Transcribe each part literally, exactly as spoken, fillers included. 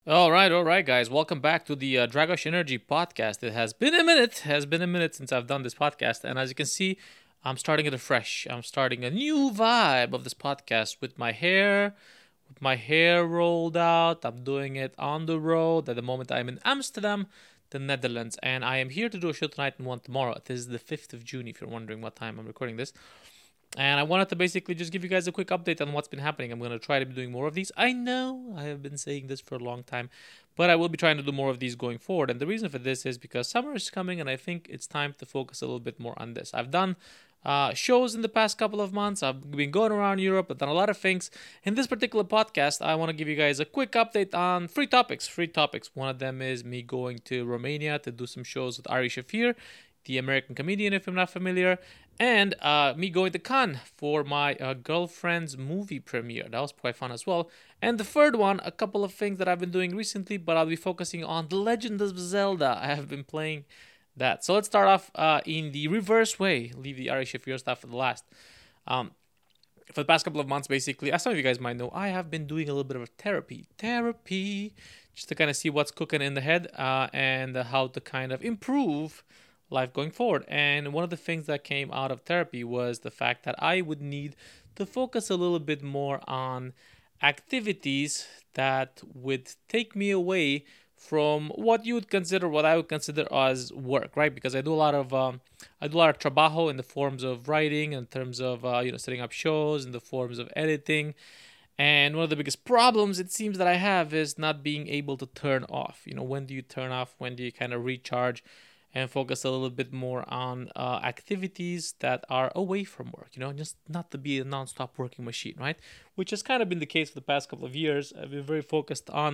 All right, all right, guys. Welcome back to the uh, Dragosh Energy podcast. It has been a minute, has been a minute since I've done this podcast, and as you can see, I'm starting it afresh. I'm starting a new vibe of this podcast with my hair, with my hair rolled out. I'm doing it on the road. At the moment, I'm in Amsterdam, the Netherlands, and I am here to do a show tonight and one tomorrow. This is the fifth of June. If you're wondering what time I'm recording this. And I wanted to basically just give you guys a quick update on what's been happening. I'm going to try to be doing more of these. I know I have been saying this for a long time, but I will be trying to do more of these going forward. And the reason for this is because summer is coming, and I think it's time to focus a little bit more on this. I've done uh, shows in the past couple of months. I've been going around Europe. I've done a lot of things. In this particular podcast, I want to give you guys a quick update on free topics. Free topics. One of them is me going to Romania to do some shows with Ari Shafir, the American comedian, if I'm not familiar, and uh, me going to Cannes for my uh, girlfriend's movie premiere. That was quite fun as well. And the third one, a couple of things that I've been doing recently, but I'll be focusing on The Legend of Zelda. I have been playing that. So let's start off uh, in the reverse way. Leave the Ari Shafir stuff for the last. Um, for the past couple of months, basically, as some of you guys might know, I have been doing a little bit of therapy. Therapy, just to kind of see what's cooking in the head uh, and how to kind of improve life going forward. And one of the things that came out of therapy was the fact that I would need to focus a little bit more on activities that would take me away from what you would consider, what I would consider as work, right? Because I do a lot of, um, I do a lot of trabajo in the forms of writing, in terms of, uh, you know, setting up shows, in the forms of editing. And one of the biggest problems it seems that I have is not being able to turn off. You know, when do you turn off? When do you kind of recharge? And focus a little bit more on uh, activities that are away from work, you know, just not to be a non-stop working machine, right? Which has kind of been the case for the past couple of years. I've been very focused on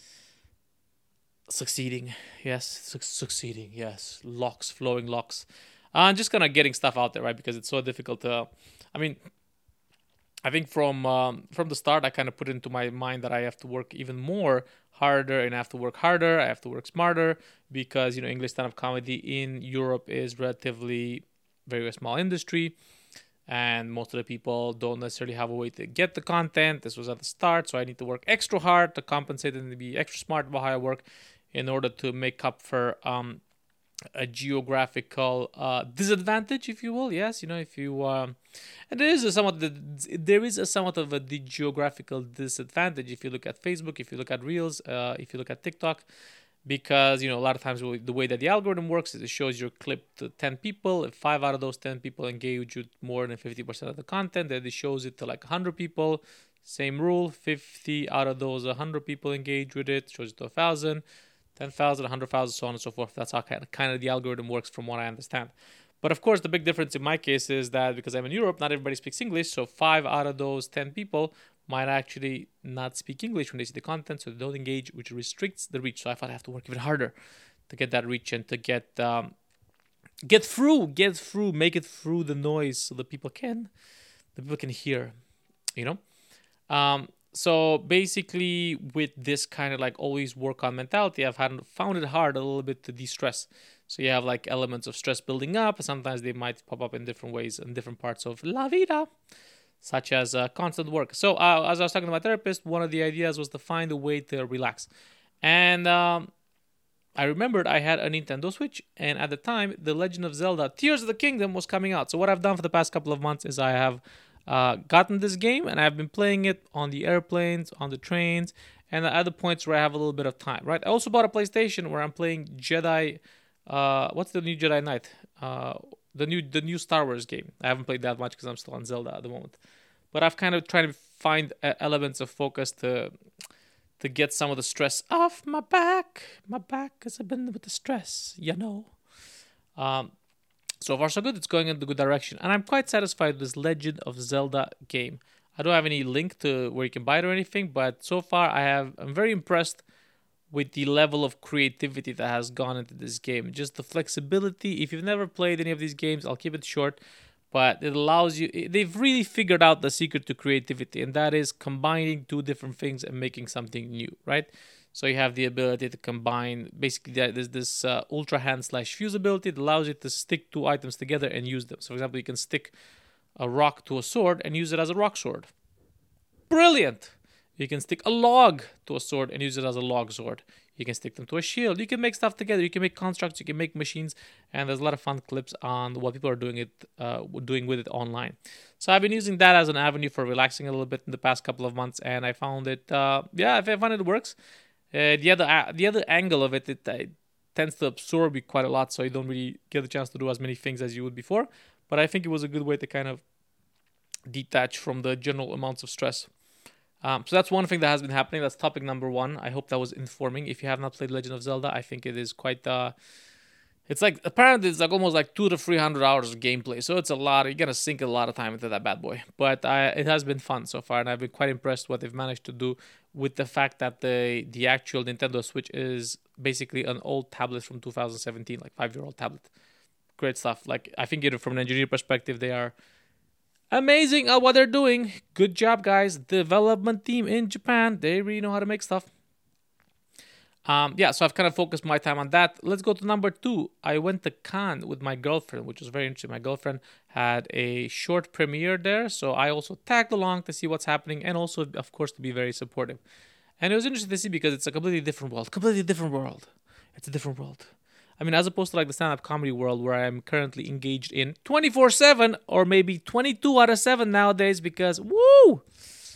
succeeding, yes, su- succeeding, yes, locks, flowing locks. I'm just kind of getting stuff out there, right? Because it's so difficult to, I mean, I think from um, from the start, I kind of put into my mind that I have to work even more harder, and I have to work harder. I have to work smarter because you know English stand-up comedy in Europe is relatively very small industry, and most of the people don't necessarily have a way to get the content. This was at the start, so I need to work extra hard to compensate and to be extra smart about how I work in order to make up for um, a geographical uh, disadvantage, if you will. Yes, you know, if you um, and there is a somewhat the, there is a somewhat of a the geographical disadvantage if you look at Facebook, if you look at Reels, uh, if you look at TikTok, because you know a lot of times the way that the algorithm works is it shows your clip to ten people. If five out of those ten people engage with more than fifty percent of the content, then it shows it to like one hundred people. Same rule, fifty out of those one hundred people engage with it, shows it to one thousand. ten thousand, one hundred thousand, so on and so forth. That's how kind of, kind of the algorithm works from what I understand. But of course, the big difference in my case is that because I'm in Europe, not everybody speaks English. So five out of those ten people might actually not speak English when they see the content, so they don't engage, which restricts the reach. So I thought I have to work even harder to get that reach and to get um, get through, get through, make it through the noise so the people can, the people can hear, you know. Um, so basically, with this kind of like always work on mentality, I've had found it hard a little bit to de-stress. So you have like elements of stress building up. Sometimes they might pop up in different ways in different parts of la vida, such as uh, constant work. So uh, as I was talking to my therapist, one of the ideas was to find a way to relax. And um, I remembered I had a Nintendo Switch, and at the time, The Legend of Zelda: Tears of the Kingdom was coming out. So what I've done for the past couple of months is I have uh, gotten this game, and I've been playing it on the airplanes, on the trains, and at other points where I have a little bit of time. Right. I also bought a PlayStation where I'm playing Jedi. Uh, what's the new Jedi Knight? Uh, the new the new Star Wars game. I haven't played that much because I'm still on Zelda at the moment. But I've kind of tried to find uh, elements of focus to to get some of the stress off my back. My back has been with the stress, you know. Um, so far, so good. It's going in the good direction. And I'm quite satisfied with this Legend of Zelda game. I don't have any link to where you can buy it or anything, but so far I have I'm very impressed with the level of creativity that has gone into this game. Just the flexibility. If you've never played any of these games, I'll keep it short, but it allows you, they've really figured out the secret to creativity, and that is combining two different things and making something new, right? So you have the ability to combine, basically there's this uh, ultra hand slash fuse ability that allows you to stick two items together and use them. So for example, you can stick a rock to a sword and use it as a rock sword. Brilliant. You can stick a log to a sword and use it as a log sword. You can stick them to a shield. You can make stuff together. You can make constructs. You can make machines, and there's a lot of fun clips on what people are doing it, uh, doing with it online. So I've been using that as an avenue for relaxing a little bit in the past couple of months, and I found it. Uh, yeah, I find it works. Uh, the other uh, the other angle of it, it, it tends to absorb you quite a lot, so you don't really get the chance to do as many things as you would before. But I think it was a good way to kind of detach from the general amounts of stress. Um, so that's one thing that has been happening. That's topic number one. I hope that was informing. If you have not played Legend of Zelda, I think it is quite. Uh, it's like apparently it's like almost like two to three hundred hours of gameplay. So it's a lot. You're gonna sink a lot of time into that bad boy. But I, it has been fun so far, and I've been quite impressed what they've managed to do with the fact that the the actual Nintendo Switch is basically an old tablet from two thousand seventeen, like five year old tablet. Great stuff. Like I think, you know, from an engineer perspective, they are amazing at what they're doing. Good job, guys. Development team in Japan. They really know how to make stuff. Um, yeah, so I've kind of focused my time on that. Let's go to number two. I went to Cannes with my girlfriend, which was very interesting. My girlfriend had a short premiere there, so I also tagged along to see what's happening and also, of course, to be very supportive. And it was interesting to see because it's a completely different world. Completely different world. It's a different world. I mean, as opposed to like the stand-up comedy world where I'm currently engaged in twenty-four seven or maybe twenty-two out of seven nowadays because, woo!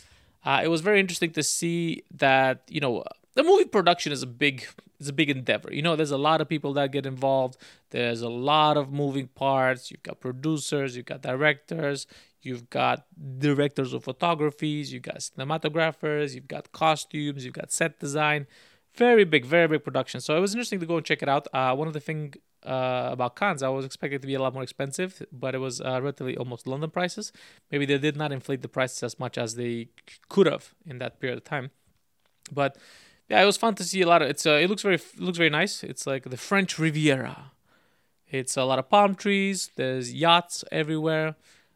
Uh, it was very interesting to see that, you know, the movie production is a big is a big endeavor. You know, there's a lot of people that get involved. There's a lot of moving parts. You've got producers, you've got directors, you've got directors of photographies, you've got cinematographers, you've got costumes, you've got set design. Very big, very big production. So it was interesting to go and check it out. Uh, one of the things uh, about Cannes, I was expecting it to be a lot more expensive, but it was uh, relatively almost London prices. Maybe they did not inflate the prices as much as they could have in that period of time. But yeah, it was fun to see a lot of. It's uh, it looks very it looks very nice. It's like the French Riviera. It's a lot of palm trees. There's yachts everywhere.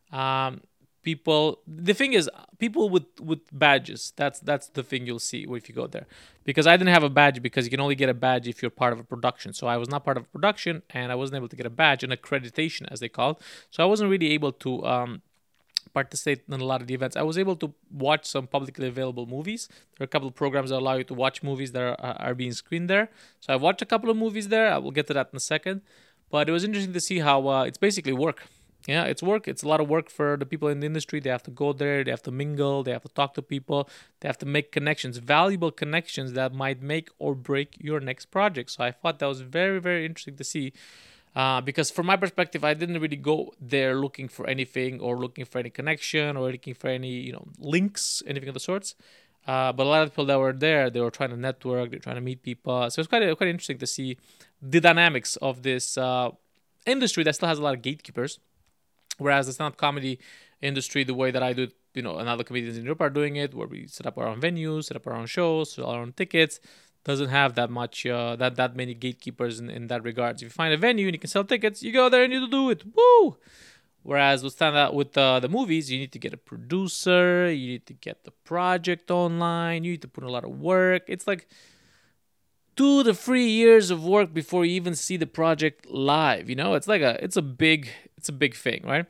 Um, people the thing is people with with badges, that's that's the thing you'll see if you go there, because I didn't have a badge because you can only get a badge if you're part of a production. So I was not part of a production and I wasn't able to get a badge, an accreditation as they call it. So I wasn't really able to um participate in a lot of the events. I was able to watch some publicly available movies. There are a couple of programs that allow you to watch movies that are, are being screened there. So I watched a couple of movies there. I will get to that in a second, but it was interesting to see how uh, it's basically work. Yeah, it's work. It's a lot of work for the people in the industry. They have to go there. They have to mingle. They have to talk to people. They have to make connections, valuable connections that might make or break your next project. So I thought that was very, very interesting to see. Uh, because from my perspective, I didn't really go there looking for anything or looking for any connection or looking for any, you know, links, anything of the sorts. Uh, but a lot of people that were there, they were trying to network. They're trying to meet people. So it's quite quite interesting to see the dynamics of this uh, industry that still has a lot of gatekeepers. Whereas the stand-up comedy industry, the way that I do it, you know, and other comedians in Europe are doing it, where we set up our own venues, set up our own shows, sell our own tickets, doesn't have that much, uh, that that many gatekeepers in, in that regards. If you find a venue and you can sell tickets, you go there and you do it. Woo! Whereas with stand up with uh, the movies, you need to get a producer, you need to get the project online, you need to put in a lot of work. It's like two to three years of work before you even see the project live. You know, it's like a it's a big it's a big thing, right?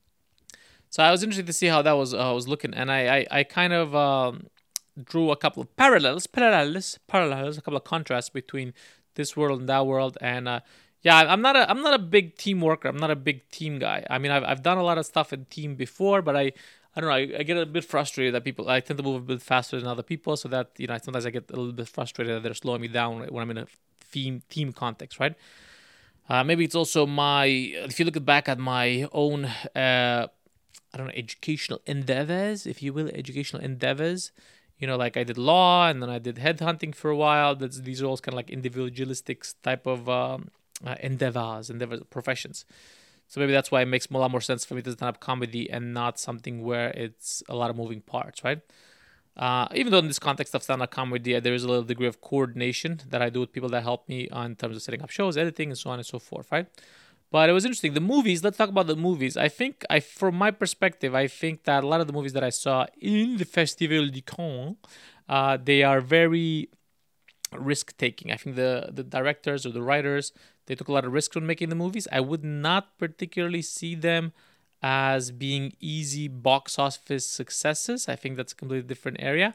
So I was interested to see how that was uh, was looking, and I I, I kind of um, drew a couple of parallels, parallels, parallels, a couple of contrasts between this world and that world, and uh, yeah, I'm not a I'm not a big team worker. I'm not a big team guy. I mean, I've I've done a lot of stuff in team before, but I. I don't know. I, I get a bit frustrated that people. I tend to move a bit faster than other people, so that you know sometimes I get a little bit frustrated that they're slowing me down when I'm in a team team context, right? Uh, maybe it's also my. If you look back at my own, uh, I don't know, educational endeavors, if you will, educational endeavors. You know, like I did law, and then I did headhunting for a while. That's these are all kind of like individualistic type of um, uh, endeavors, endeavors, professions. So maybe that's why it makes a lot more sense for me to stand up comedy and not something where it's a lot of moving parts, right? Uh, even though in this context of stand up comedy, there is a little degree of coordination that I do with people that help me on terms of setting up shows, editing, and so on and so forth, right? But it was interesting. The movies, let's talk about the movies. I think, I, from my perspective, I think that a lot of the movies that I saw in the Festival du Cannes, uh, they are very risk-taking. I think the, the directors or the writers, they took a lot of risks when making the movies. I would not particularly see them as being easy box office successes. I think that's a completely different area.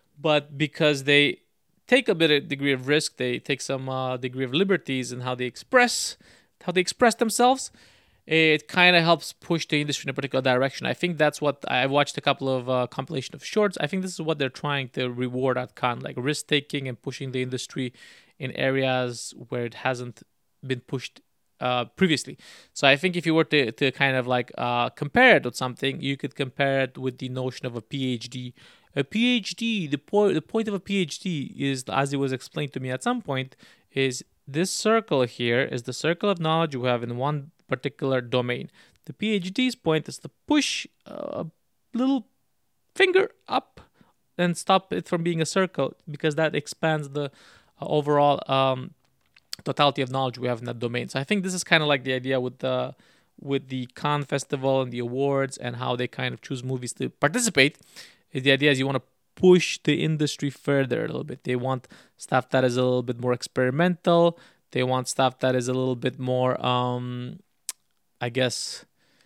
but because they take a bit of degree of risk, they take some uh, degree of liberties in how they express how they express themselves. It kind of helps push the industry in a particular direction. I think that's what I watched a couple of uh, compilation of shorts. I think this is what they're trying to reward at Cannes, like risk taking and pushing the industry in areas where it hasn't been pushed uh, previously. So I think if you were to, to kind of like uh, compare it with something, you could compare it with the notion of a PhD. A PhD, the point the point of a PhD is, as it was explained to me at some point, is this circle here is the circle of knowledge you have in one particular domain. The PhD's point is to push a little finger up and stop it from being a circle, because that expands the uh, overall um, totality of knowledge we have in that domain. So I think this is kind of like the idea with the with the Cannes Festival and the awards and how they kind of choose movies to participate. The idea is you want to push the industry further a little bit. They want stuff that is a little bit more experimental. They want stuff that is a little bit more, um, I guess,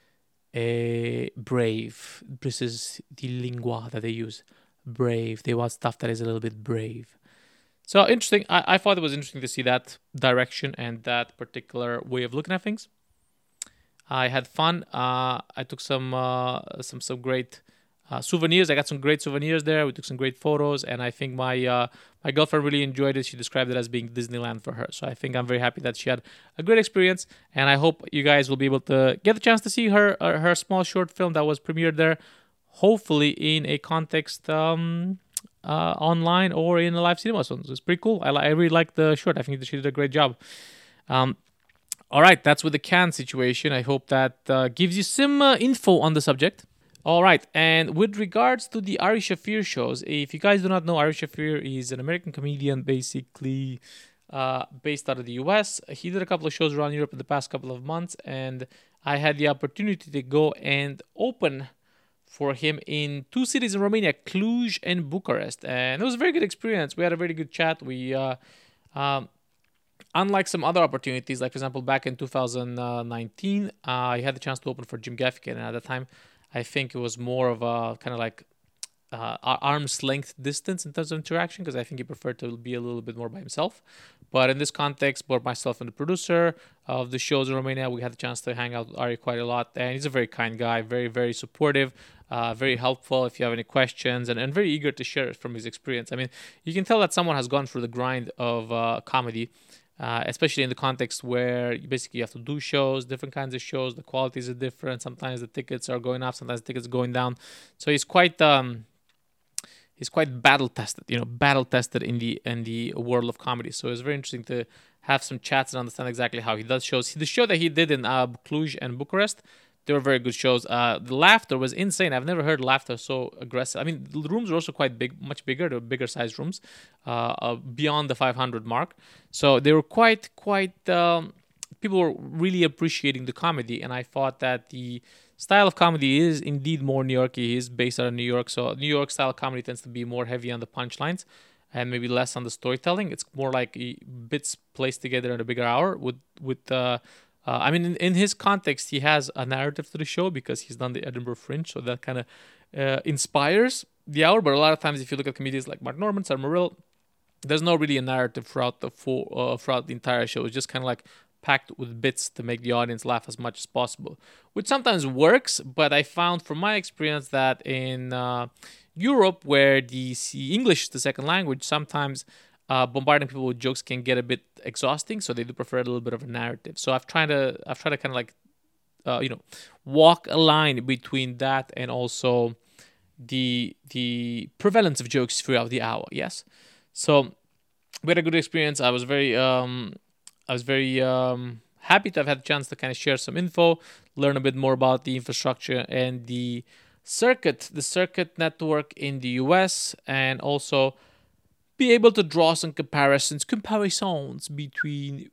a brave. This is the lingua that they use. Brave. They want stuff that is a little bit brave. So interesting. I, I thought it was interesting to see that direction and that particular way of looking at things. I had fun. Uh, I took some uh, some some great uh, souvenirs. I got some great souvenirs there. We took some great photos, and I think my uh, my girlfriend really enjoyed it. She described it as being Disneyland for her. So I think I'm very happy that she had a great experience, and I hope you guys will be able to get the chance to see her uh, her small short film that was premiered there. Hopefully in a context um, uh, online or in a live cinema. So it's pretty cool. I, I really like the short. I think she did a great job. Um, all right, that's with the Cannes situation. I hope that uh, gives you some uh, info on the subject. All right, and with regards to the Ari Shaffir shows, if you guys do not know, Ari Shaffir is an American comedian, basically uh, based out of the U S. He did a couple of shows around Europe in the past couple of months, and I had the opportunity to go and open for him in two cities in Romania, Cluj and Bucharest. And it was a very good experience. We had a very good chat. We, uh, um, unlike some other opportunities, like for example, back in two thousand nineteen, uh, I had the chance to open for Jim Gaffigan. And at that time, I think it was more of a kind of like uh, arm's length distance in terms of interaction, because I think he preferred to be a little bit more by himself. But in this context, both myself and the producer of the shows in Romania, we had the chance to hang out with Ari quite a lot. And he's a very kind guy, very, very supportive, uh, very helpful if you have any questions, and, and very eager to share it from his experience. I mean, you can tell that someone has gone through the grind of uh, comedy, uh, especially in the context where you basically have to do shows, different kinds of shows. The qualities are different. Sometimes the tickets are going up, sometimes the tickets are going down. So he's quite... Um, He's quite battle tested, you know, battle tested in the in the world of comedy. So it's very interesting to have some chats and understand exactly how he does shows. The show that he did in uh, Cluj and Bucharest, they were very good shows. Uh, the laughter was insane. I've never heard laughter so aggressive. I mean, the rooms were also quite big, much bigger. They were bigger sized rooms, uh, uh, beyond the five hundred mark. So they were quite, quite. Um, people were really appreciating the comedy, and I thought that the style of comedy is indeed more New York. He is based out of New York, so New York style comedy tends to be more heavy on the punchlines and maybe less on the storytelling. It's more like bits placed together in a bigger hour. With with, uh, uh, I mean, in, in his context, he has a narrative to the show because he's done the Edinburgh Fringe, so that kind of uh, inspires the hour. But a lot of times, if you look at comedians like Mark Norman, Sam Morril, there's not really a narrative throughout the full uh, throughout the entire show. It's just kind of like packed with bits to make the audience laugh as much as possible, which sometimes works. But I found from my experience that in uh, Europe, where the English is the second language, sometimes uh, bombarding people with jokes can get a bit exhausting. So they do prefer a little bit of a narrative. So I've tried to I've tried to kind of like uh, you know walk a line between that and also the the prevalence of jokes throughout the hour. Yes, so we had a good experience. I was very um, I was very um, happy to have had a chance to kind of share some info, learn a bit more about the infrastructure and the circuit, the circuit network in the U S, and also be able to draw some comparisons, comparisons between.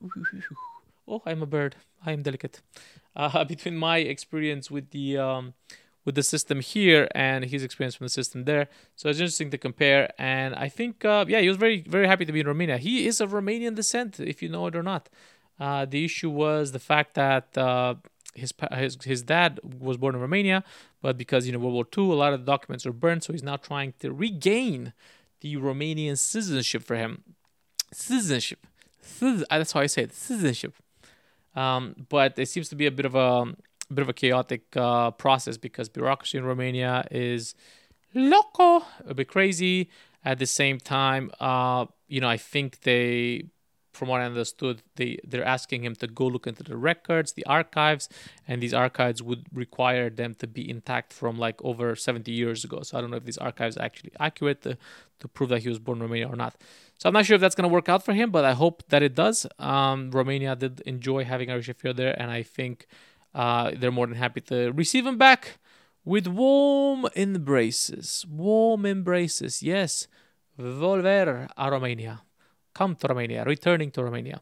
Oh, I'm a bird. I am delicate. Uh, between my experience with the um, with the system here and his experience from the system there. So it's interesting to compare. And I think, uh, yeah, he was very, very happy to be in Romania. He is of Romanian descent, if you know it or not. Uh, the issue was the fact that uh, his, his his dad was born in Romania, but because, you know, World War Two, a lot of the documents are burned. So he's now trying to regain the Romanian citizenship for him. Citizenship. Citizen- That's how I say it. Citizenship. Um, but it seems to be a bit of a, a bit of a chaotic uh, process because bureaucracy in Romania is loco, a bit crazy. At the same time, uh, you know, I think they, from what I understood, they they're asking him to go look into the records, the archives, and these archives would require them to be intact from like over seventy years ago. So I don't know if these archives are actually accurate to, to prove that he was born in Romania or not. So I'm not sure if that's going to work out for him, but I hope that it does. Um, Romania did enjoy having Ari Shafir there, and I think uh, they're more than happy to receive him back with warm embraces. Warm embraces, yes. Volver a Romania. Come to Romania. Returning to Romania.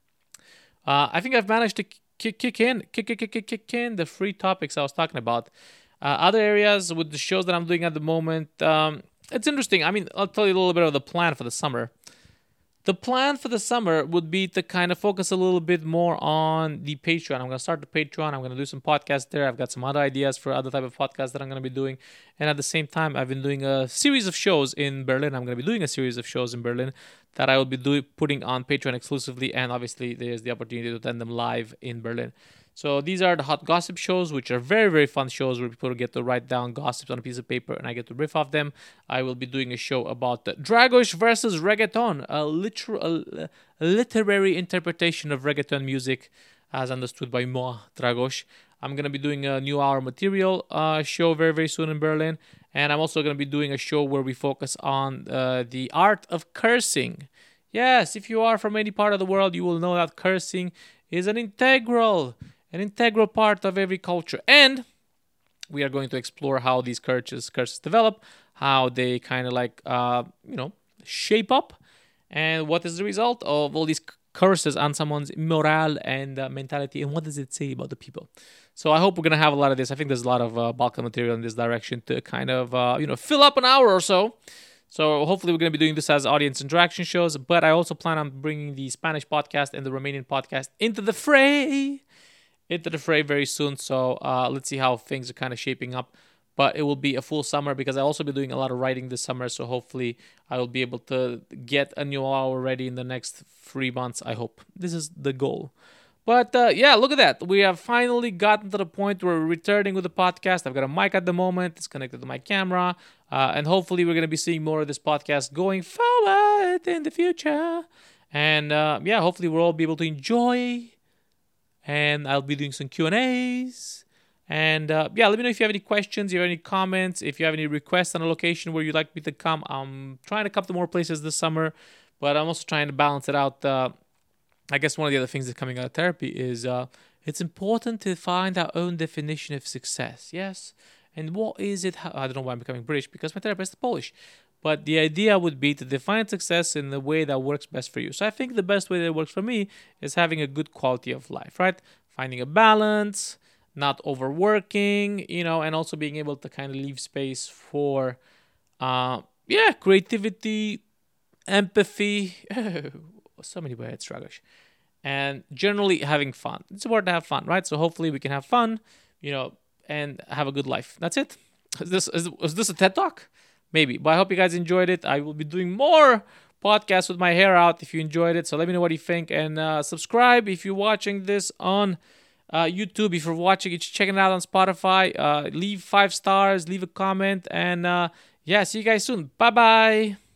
Uh, I think I've managed to kick, kick in, kick, kick, kick, kick, kick in the free topics I was talking about. Uh, other areas with the shows that I'm doing at the moment, um, it's interesting. I mean, I'll tell you a little bit of the plan for the summer. The plan for the summer would be to kind of focus a little bit more on the Patreon. I'm going to start the Patreon. I'm going to do some podcasts there. I've got some other ideas for other type of podcasts that I'm going to be doing. And at the same time, I've been doing a series of shows in Berlin. I'm going to be doing a series of shows in Berlin that I will be doing putting on Patreon exclusively. And obviously, there's the opportunity to attend them live in Berlin. So these are the hot gossip shows, which are very, very fun shows where people get to write down gossips on a piece of paper and I get to riff off them. I will be doing a show about the Dragos versus reggaeton, a, literal, a literary interpretation of reggaeton music as understood by moi, Dragos. I'm going to be doing a new hour material uh, show very, very soon in Berlin. And I'm also going to be doing a show where we focus on uh, the art of cursing. Yes, if you are from any part of the world, you will know that cursing is an integral an integral part of every culture. And we are going to explore how these curses, curses develop, how they kind of like, uh, you know, shape up, and what is the result of all these curses on someone's morale and uh, mentality, and what does it say about the people. So I hope we're going to have a lot of this. I think there's a lot of uh, Balkan material in this direction to kind of, uh, you know, fill up an hour or so. So hopefully we're going to be doing this as audience interaction shows, but I also plan on bringing the Spanish podcast and the Romanian podcast into the fray. into the fray very soon. So uh, let's see how things are kind of shaping up. But it will be a full summer because I'll also be doing a lot of writing this summer. So hopefully I will be able to get a new hour ready in the next three months, I hope. This is the goal. But uh, yeah, look at that. We have finally gotten to the point where we're returning with the podcast. I've got a mic at the moment. It's connected to my camera. Uh, and hopefully we're going to be seeing more of this podcast going forward in the future. And uh, yeah, hopefully we'll all be able to enjoy. And I'll be doing some Q and A's. And uh, yeah, let me know if you have any questions, if you have any comments, if you have any requests on a location where you'd like me to come. I'm trying to come to more places this summer, but I'm also trying to balance it out. Uh, I guess one of the other things that's coming out of therapy is uh, it's important to find our own definition of success. Yes? And what is it? How, I don't know why I'm becoming British, because my therapist is Polish. But the idea would be to define success in the way that works best for you. So I think the best way that works for me is having a good quality of life, right? Finding a balance, not overworking, you know, and also being able to kind of leave space for, uh, yeah, creativity, empathy. So many words, Dragos. And generally having fun. It's important to have fun, right? So hopefully we can have fun, you know, and have a good life. That's it. Is this, is, is this a TED Talk? Maybe, but I hope you guys enjoyed it. I will be doing more podcasts with my hair out if you enjoyed it. So let me know what you think, and uh, subscribe if you're watching this on uh, YouTube. If you're watching it, checking it out on Spotify. Uh, leave five stars, leave a comment, and uh, yeah, see you guys soon. Bye bye.